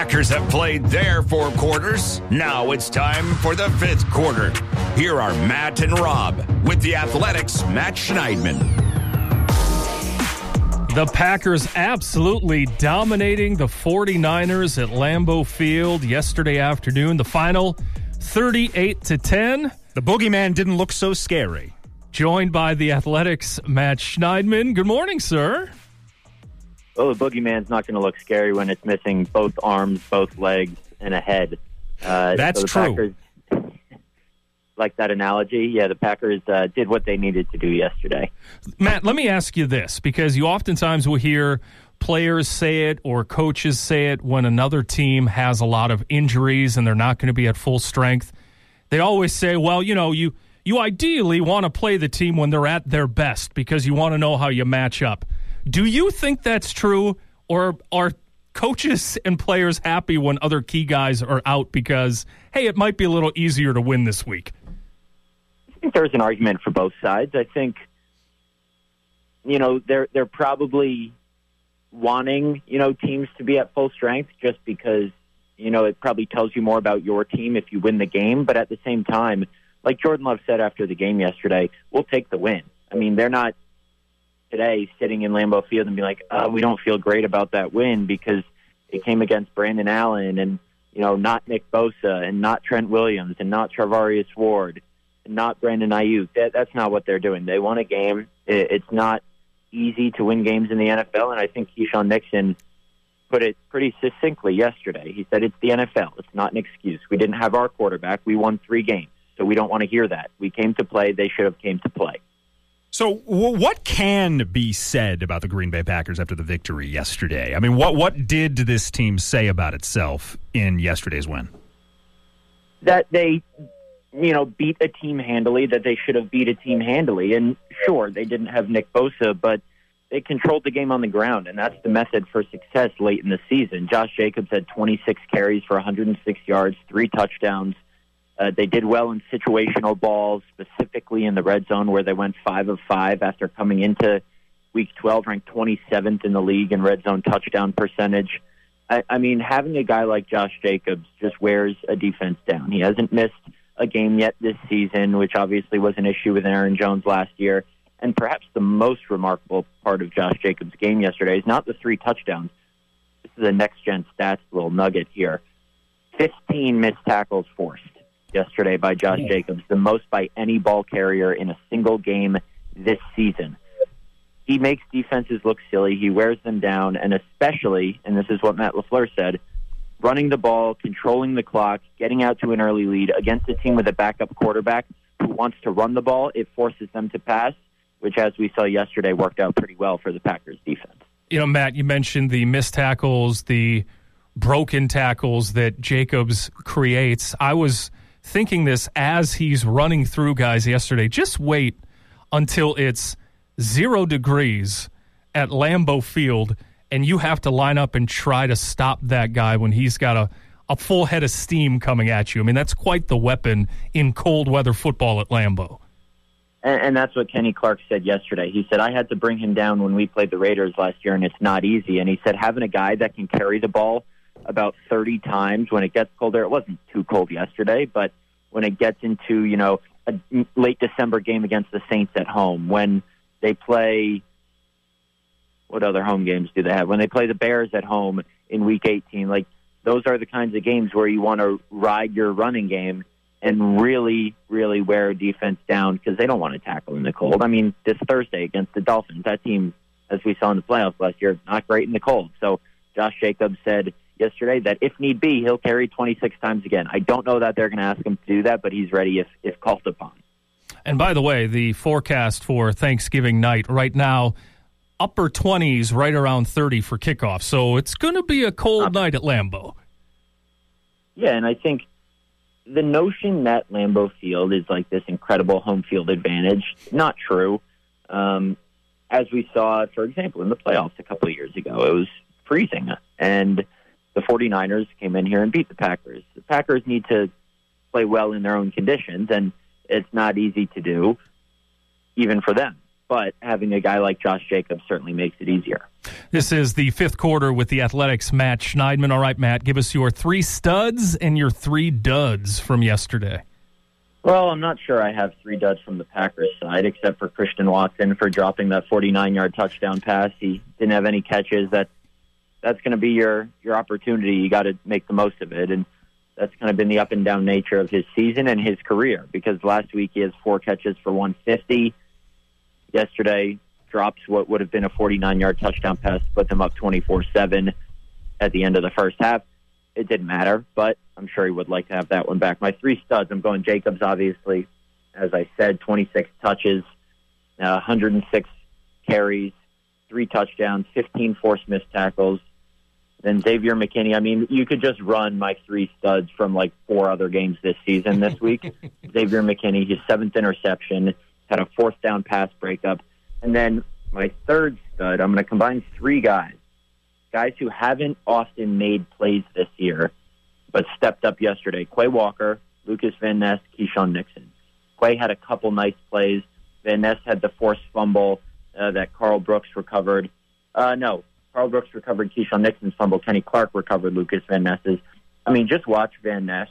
Packers have played their 4 quarters. Now it's time for the 5th quarter. Here are Matt and Rob with the Athletics' Matt Schneidman. The Packers absolutely dominating the 49ers at Lambeau Field yesterday afternoon. The final 38-10. The boogeyman didn't look so scary. Joined by the Athletics' Matt Schneidman. Good morning, sir. Well, the boogeyman's not going to look scary when it's missing both arms, both legs, and a head. That's true. Packers, like that analogy, yeah, the Packers did what they needed to do yesterday. Matt, let me ask you this, because you oftentimes will hear players say it or coaches say it when another team has a lot of injuries and they're not going to be at full strength. They always say, well, you ideally want to play the team when they're at their best because you want to know how you match up. Do you think that's true, or are coaches and players happy when other key guys are out because, hey, it might be a little easier to win this week? I think there's an argument for both sides. I think, they're probably wanting, teams to be at full strength just because, it probably tells you more about your team if you win the game. But at the same time, like Jordan Love said after the game yesterday, we'll take the win. I mean, they're not today sitting in Lambeau Field and be like, we don't feel great about that win because it came against Brandon Allen and, not Nick Bosa and not Trent Williams and not Charvarius Ward and not Brandon Ayuk. That's not what they're doing. They won a game. It's not easy to win games in the NFL, and I think Keyshawn Nixon put it pretty succinctly yesterday. He said it's the NFL. It's not an excuse. We didn't have our quarterback. We won 3 games, so we don't want to hear that. We came to play. They should have came to play. So what can be said about the Green Bay Packers after the victory yesterday? I mean, what did this team say about itself in yesterday's win? That they, beat a team handily, that they should have beat a team handily. And sure, they didn't have Nick Bosa, but they controlled the game on the ground, and that's the method for success late in the season. Josh Jacobs had 26 carries for 106 yards, 3 touchdowns. They did well in situational balls, specifically in the red zone, where they went 5 of 5 after coming into Week 12, ranked 27th in the league in red zone touchdown percentage. I mean, having a guy like Josh Jacobs just wears a defense down. He hasn't missed a game yet this season, which obviously was an issue with Aaron Jones last year. And perhaps the most remarkable part of Josh Jacobs' game yesterday is not the 3 touchdowns. This is a next-gen stats little nugget here. 15 missed tackles forced yesterday by Josh Jacobs, the most by any ball carrier in a single game this season. He makes defenses look silly. He wears them down, and especially, and this is what Matt LaFleur said, running the ball, controlling the clock, getting out to an early lead against a team with a backup quarterback who wants to run the ball, it forces them to pass, which, as we saw yesterday, worked out pretty well for the Packers defense. Matt, you mentioned the missed tackles, the broken tackles that Jacobs creates. I was thinking this as he's running through guys yesterday. Just wait until it's 0 degrees at Lambeau Field and you have to line up and try to stop that guy when he's got a full head of steam coming at you. I mean, that's quite the weapon in cold weather football at Lambeau. And that's what Kenny Clark said yesterday. He said, I had to bring him down when we played the Raiders last year, and it's not easy. And he said having a guy that can carry the ball about 30 times when it gets colder. It wasn't too cold yesterday, but when it gets into, a late December game against the Saints at home, when they play, what other home games do they have? When they play the Bears at home in Week 18, those are the kinds of games where you want to ride your running game and really, really wear a defense down because they don't want to tackle in the cold. I mean, this Thursday against the Dolphins, that team, as we saw in the playoffs last year, not great in the cold. So Josh Jacobs said yesterday that if need be, he'll carry 26 times again. I don't know that they're going to ask him to do that, but he's ready if called upon. And by the way, the forecast for Thanksgiving night right now, upper 20s, right around 30 for kickoff. So it's going to be a cold night at Lambeau. Yeah, and I think the notion that Lambeau Field is like this incredible home field advantage, not true. As we saw, for example, in the playoffs a couple of years ago, it was freezing, and the 49ers came in here and beat the Packers. The Packers need to play well in their own conditions, and it's not easy to do, even for them. but having a guy like Josh Jacobs certainly makes it easier. This is the fifth quarter with the Athletics' Matt Schneidman. All right, Matt, give us your 3 studs and your 3 duds from yesterday. Well, I'm not sure I have 3 duds from the Packers side, except for Christian Watson for dropping that 49-yard touchdown pass. He didn't have any catches. That's going to be your opportunity. You got to make the most of it, and that's kind of been the up-and-down nature of his season and his career, because last week he has 4 catches for 150. Yesterday drops what would have been a 49-yard touchdown pass, put them up 24-7 at the end of the first half. It didn't matter, but I'm sure he would like to have that one back. My 3 studs, I'm going Jacobs, obviously. As I said, 26 touches, 106 carries, 3 touchdowns, 15 forced missed tackles. Then Xavier McKinney. I mean, you could just run my 3 studs from like 4 other games this season this week. Xavier McKinney, his 7th interception, had a 4th down pass breakup. And then my 3rd stud, I'm going to combine 3 guys who haven't often made plays this year, but stepped up yesterday. Quay Walker, Lucas Van Ness, Keyshawn Nixon. Quay had a couple nice plays. Van Ness had the forced fumble that Carl Brooks recovered. Carl Brooks recovered Keyshawn Nixon's fumble. Kenny Clark recovered Lucas Van Ness's. I mean, just watch Van Ness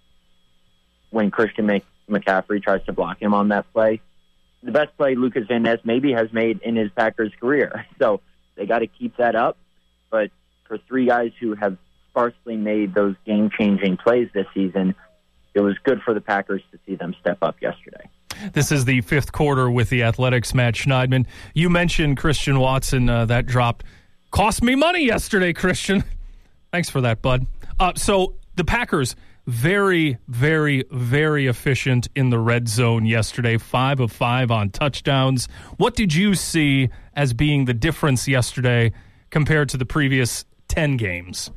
when Christian McCaffrey tries to block him on that play. The best play Lucas Van Ness maybe has made in his Packers career. So they got to keep that up. But for 3 guys who have sparsely made those game-changing plays this season, it was good for the Packers to see them step up yesterday. This is the fifth quarter with the Athletics' Matt Schneidman. You mentioned Christian Watson. That dropped. Cost me money yesterday, Christian. Thanks for that, bud. So the Packers, very, very, very efficient in the red zone yesterday. 5 of 5 on touchdowns. What did you see as being the difference yesterday compared to the previous 10 games?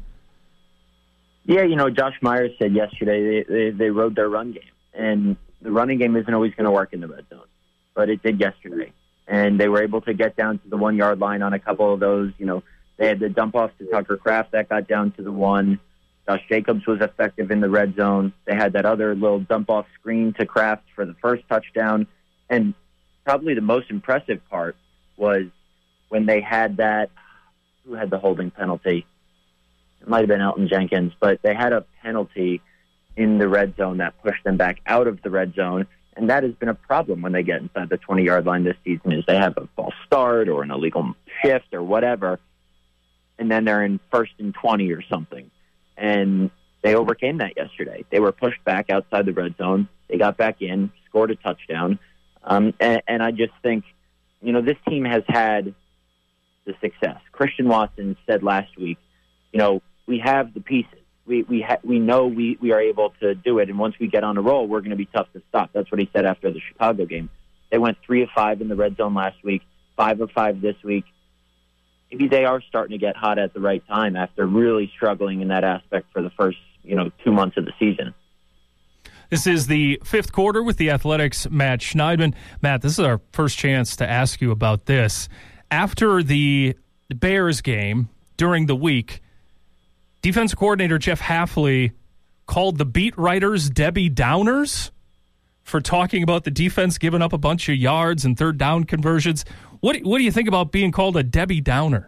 Yeah, Josh Myers said yesterday they rode their run game. And the running game isn't always going to work in the red zone, but it did yesterday. And they were able to get down to the 1-yard line on a couple of those. They had the dump off to Tucker Kraft that got down to the 1. Josh Jacobs was effective in the red zone. They had that other little dump off screen to Kraft for the first touchdown. And probably the most impressive part was when they had that, who had the holding penalty? It might have been Elton Jenkins, but they had a penalty in the red zone that pushed them back out of the red zone. And that has been a problem when they get inside the 20-yard line this season, is they have a false start or an illegal shift or whatever, and then they're in 1st and 20 or something. And they overcame that yesterday. They were pushed back outside the red zone. They got back in, scored a touchdown. And I just think, this team has had the success. Christian Watson said last week, we have the pieces. We know we are able to do it, and once we get on a roll, we're going to be tough to stop. That's what he said after the Chicago game. They went 3 of 5 in the red zone last week, 5 of 5 this week. Maybe they are starting to get hot at the right time after really struggling in that aspect for the first 2 months of the season. This is the fifth quarter with the Athletics' Matt Schneidman. Matt, this is our first chance to ask you about this. After the Bears game during the week, defensive coordinator Jeff Hafley called the beat writers Debbie Downers for talking about the defense giving up a bunch of yards and 3rd down conversions. What do you think about being called a Debbie Downer?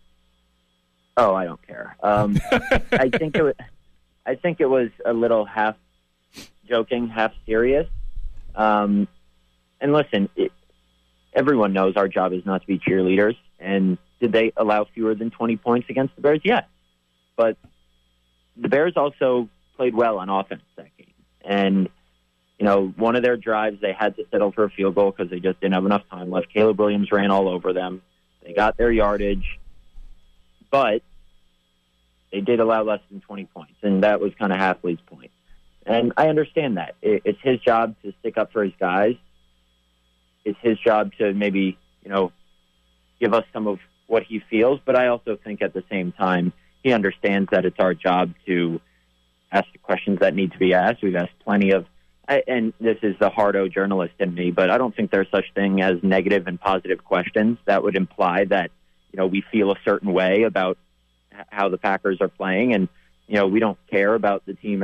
Oh, I don't care. I think it was a little half joking, half serious. And listen, everyone knows our job is not to be cheerleaders. And did they allow fewer than 20 points against the Bears? Yes. But the Bears also played well on offense that game. And, one of their drives, they had to settle for a field goal because they just didn't have enough time left. Caleb Williams ran all over them. They got their yardage. But they did allow less than 20 points. And that was kind of Hafley's point. And I understand that. It's his job to stick up for his guys. It's his job to maybe, give us some of what he feels. But I also think at the same time, he understands that it's our job to ask the questions that need to be asked. We've asked plenty of, and this is the hardo journalist in me, but I don't think there's such thing as negative and positive questions that would imply that, we feel a certain way about how the Packers are playing. And, we don't care about the team as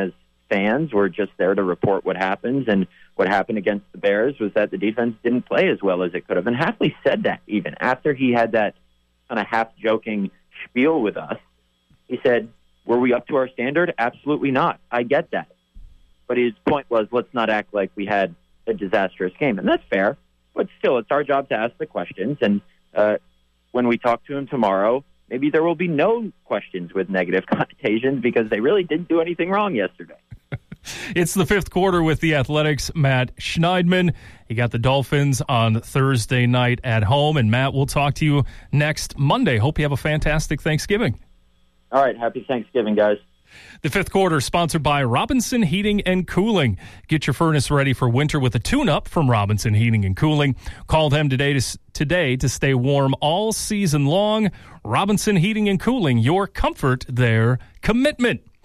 fans. We're just there to report what happens. And what happened against the Bears was that the defense didn't play as well as it could have. And Hafley said that even after he had that kind of half-joking spiel with us. He said, were we up to our standard? Absolutely not. I get that. But his point was, let's not act like we had a disastrous game. And that's fair. But still, it's our job to ask the questions. And when we talk to him tomorrow, maybe there will be no questions with negative connotations because they really didn't do anything wrong yesterday. It's the fifth quarter with the Athletics' Matt Schneidman. He got the Dolphins on Thursday night at home. And, Matt, we'll talk to you next Monday. Hope you have a fantastic Thanksgiving. All right. Happy Thanksgiving, guys. The fifth quarter sponsored by Robinson Heating and Cooling. Get your furnace ready for winter with a tune-up from Robinson Heating and Cooling. Call them today to stay warm all season long. Robinson Heating and Cooling, your comfort, their commitment.